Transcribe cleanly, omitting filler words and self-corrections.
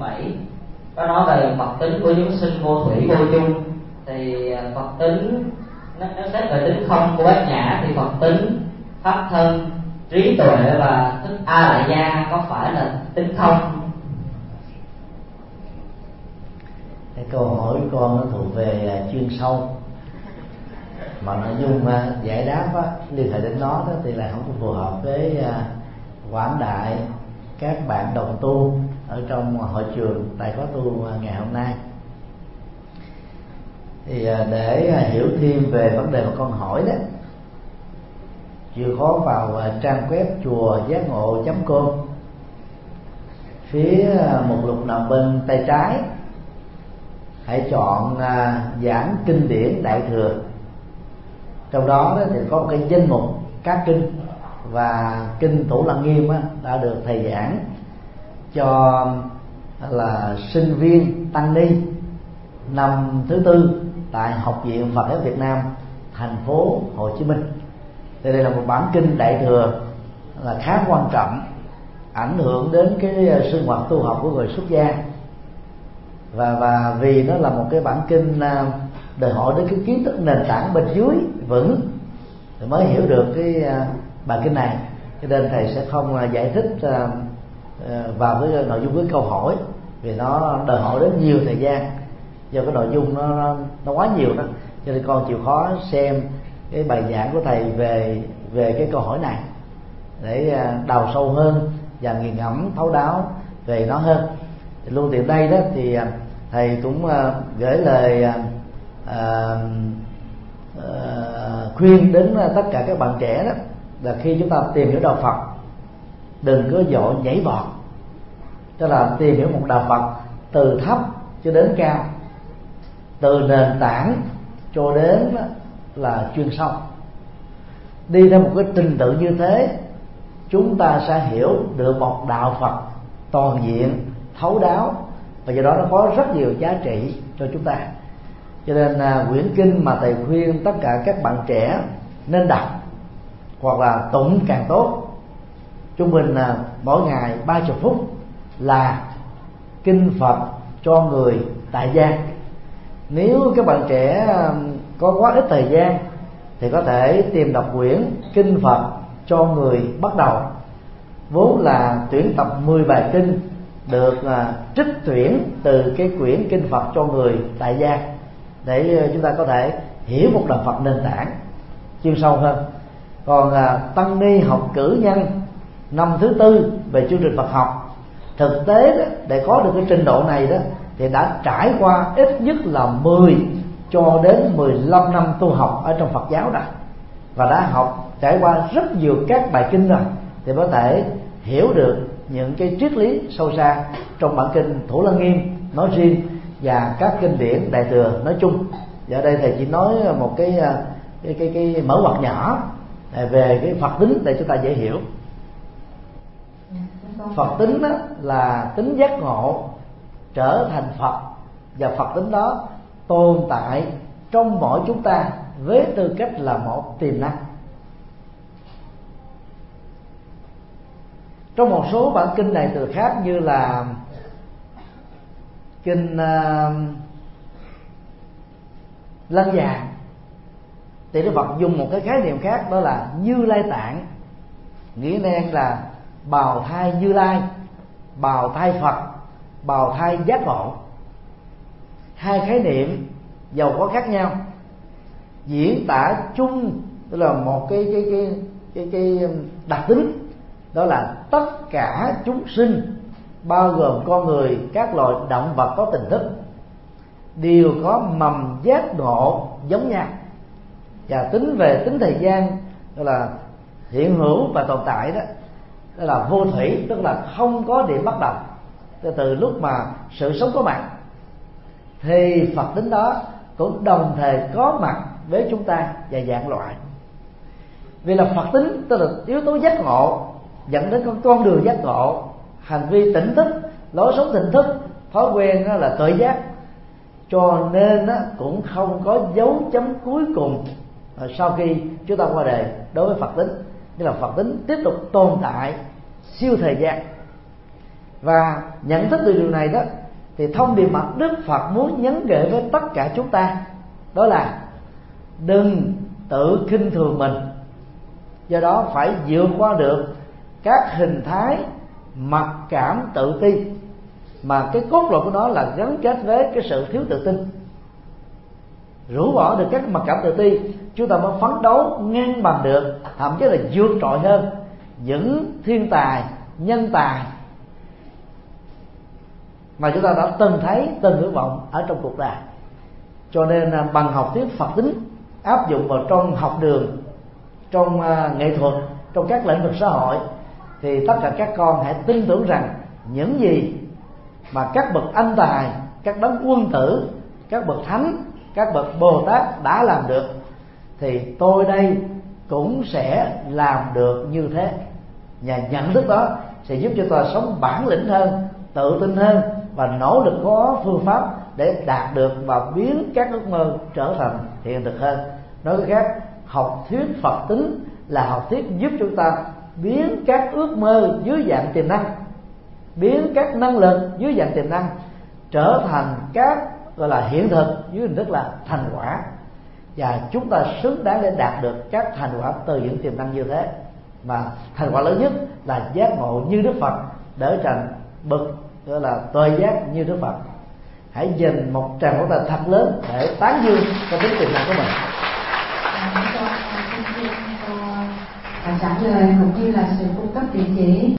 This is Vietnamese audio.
7 có nói về Phật tính của chúng sinh vô thủy vô chung. Thì Phật tính nếu xét về tính không của Bát Nhã thì Phật tính, pháp thân, trí tuệ và thức A Lại Gia có phải là tính không? Cái câu hỏi của con nó thuộc về chuyên sâu, mà nội dung giải đáp liên hệ đến nó đó thì là không có phù hợp với quảng đại các bạn đồng tu ở trong hội trường tại khóa tu ngày hôm nay. Thì để hiểu thêm về vấn đề mà con hỏi đó, chịu khó vào trang web chùa giác ngộ.com, phía mục lục nằm bên tay trái hãy chọn giảng kinh điển Đại Thừa. Trong đó thì có một cái danh mục các kinh, và kinh Thủ Lăng Nghiêm đã được thầy giảng cho là sinh viên tăng ni năm thứ tư tại Học viện Phật giáo Việt Nam thành phố Hồ Chí Minh. Thì đây là một bản kinh Đại Thừa là khá quan trọng, ảnh hưởng đến cái sinh hoạt tu học của người xuất gia, và vì nó là một cái bản kinh đòi hỏi đến cái kiến thức nền tảng bên dưới vững thì mới hiểu được cái bài kinh này, cho nên thầy sẽ không giải thích vào cái nội dung của câu hỏi, vì nó đòi hỏi đến nhiều thời gian, do cái nội dung nó quá nhiều đó, cho nên con chịu khó xem cái bài giảng của thầy về cái câu hỏi này để đào sâu hơn và nghiền ngẫm thấu đáo về nó hơn. Thì luôn tiện đây đó thì thầy cũng gửi lời khuyên đến tất cả các bạn trẻ đó, là khi chúng ta tìm hiểu đạo Phật đừng có vội nhảy vọt, tức là tìm hiểu một đạo Phật từ thấp cho đến cao, từ nền tảng cho đến là chuyên sâu. Đi theo một cái trình tự như thế, chúng ta sẽ hiểu được một đạo Phật toàn diện, thấu đáo, và do đó nó có rất nhiều giá trị cho chúng ta. Cho nên quyển kinh mà thầy khuyên tất cả các bạn trẻ nên đọc hoặc là tụng càng tốt, trung bình mỗi ngày 30 phút là kinh Phật cho người tại gia. Nếu các bạn trẻ có quá ít thời gian thì có thể tìm đọc quyển kinh Phật cho người bắt đầu, vốn là tuyển tập 10 bài kinh được trích tuyển từ cái quyển kinh Phật cho người tại gia, để chúng ta có thể hiểu một đạo Phật nền tảng chuyên sâu hơn. Còn tăng ni học cử nhân năm thứ tư về chương trình Phật học, thực tế đó, để có được cái trình độ này đó thì đã trải qua ít nhất là 10 cho đến 15 năm tu học ở trong Phật giáo rồi, và đã trải qua rất nhiều các bài kinh rồi, thì có thể hiểu được những cái triết lý sâu xa trong bản kinh Thủ Lăng Nghiêm nói riêng và các kinh điển Đại Thừa nói chung. Và ở đây thầy chỉ nói một cái mở ngoặt nhỏ về cái Phật tính để chúng ta dễ hiểu. Phật tính đó là tính giác ngộ trở thành Phật, và Phật tính đó tồn tại trong mỗi chúng ta với tư cách là một tiềm năng. Trong một số bản kinh này từ khác như là kinh Lăng Già, thì Đức Phật dùng một cái khái niệm khác, đó là Như Lai Tạng, nghĩa đen là bào thai Như Lai, bào thai Phật, bào thai giác ngộ. Hai khái niệm dầu có khác nhau, diễn tả chung tức là một cái đặc tính, đó là tất cả chúng sinh bao gồm con người, các loài động vật có tình thức đều có mầm giác ngộ giống nhau. Và tính về tính thời gian, đó là hiện hữu và tồn tại đó là vô thủy, tức là không có điểm bắt đầu. Từ lúc mà sự sống có mặt thì Phật tính đó cũng đồng thời có mặt với chúng ta và dạng loại. Vì là Phật tính tức là yếu tố giác ngộ dẫn đến con đường giác ngộ, hành vi tỉnh thức, lối sống tỉnh thức, thói quen đó là tuệ giác, cho nên đó cũng không có dấu chấm cuối cùng sau khi chúng ta qua đời đối với Phật tính. Như là Phật tính tiếp tục tồn tại siêu thời gian. Và nhận thức từ điều này đó, thì thông điệp mà Đức Phật muốn nhắn gửi với tất cả chúng ta đó là đừng tự khinh thường mình. Do đó phải vượt qua được các hình thái mặc cảm tự ti, mà cái cốt lõi của nó là gắn kết với cái sự thiếu tự tin. Rũ bỏ được các mặc cảm tự ti, chúng ta mới phấn đấu ngang bằng được, thậm chí là vượt trội hơn những thiên tài, nhân tài mà chúng ta đã từng thấy, từng ngưỡng vọng ở trong cuộc đời. Cho nên bằng học thuyết Phật tính áp dụng vào trong học đường, trong nghệ thuật, trong các lĩnh vực xã hội, thì tất cả các con hãy tin tưởng rằng những gì mà các bậc anh tài, các đấng quân tử, các bậc thánh, các bậc Bồ Tát đã làm được, thì tôi đây cũng sẽ làm được như thế. Và nhận thức đó sẽ giúp cho tôi sống bản lĩnh hơn, tự tin hơn, và nỗ lực có phương pháp để đạt được và biến các ước mơ trở thành hiện thực hơn. Nói cách khác, học thuyết Phật tính là học thuyết giúp chúng ta biến các ước mơ dưới dạng tiềm năng, biến các năng lực dưới dạng tiềm năng trở thành các gọi là hiện thực dưới hình thức là thành quả, và chúng ta xứng đáng để đạt được các thành quả từ những tiềm năng như thế. Mà thành quả lớn nhất là giác ngộ như Đức Phật, để thành bậc gọi là tuệ giác như Đức Phật. Hãy dành một tràng pháo tay thật lớn để tán dương cho tính tiềm năng của mình. Trả lời cũng như là sự cung cấp địa chỉ